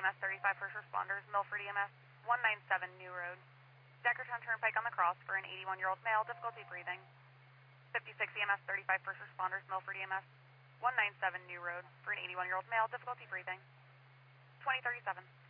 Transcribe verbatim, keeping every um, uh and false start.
M S thirty-five first responders, Milford E M S one ninety-seven New Road. Deckertown Turnpike on the cross for an eighty-one-year-old male, difficulty breathing. fifty-six E M S thirty-five first responders, Milford E M S one ninety-seven New Road for an eighty-one-year-old male, difficulty breathing. twenty thirty-seven.